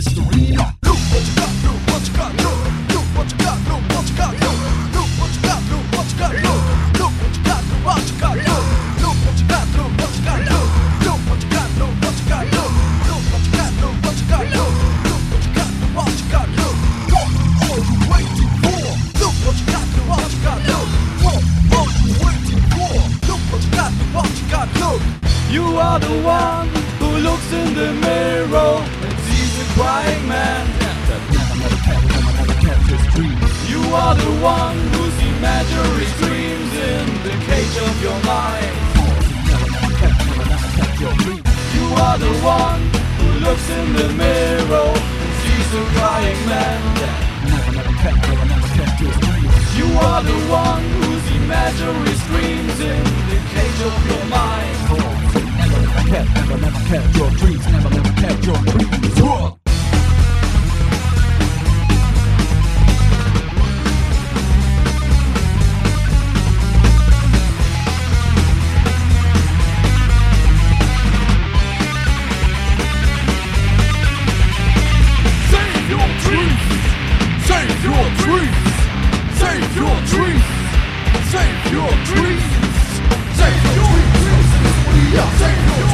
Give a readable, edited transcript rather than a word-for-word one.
mystery. Look what you got, look what you got, look what you got, look what you got, look what you got, look what you got, look what you got, look what you got, look what you got, look what you got, look what you got, look what you got, look what you got, look what you got, look what you got, look what you got, look what are you waiting for? Look what you got, look what you got, look what are you waiting for? Look what you got, look what you got, look. You are the one who looks in the mirror and sees a crying man that never kept his dream. You are the one whose imaginary dreams in the cage of your mind. You are the one who looks in the mirror and sees a crying man that never kept his dream. You are the one whose imaginary dreams in the cage of your mind. Never kept your dreams, never kept your dreams. Whoa. Save your dreams, save your dreams, save your dreams, save your dreams, save your dreams. We are save your dreams.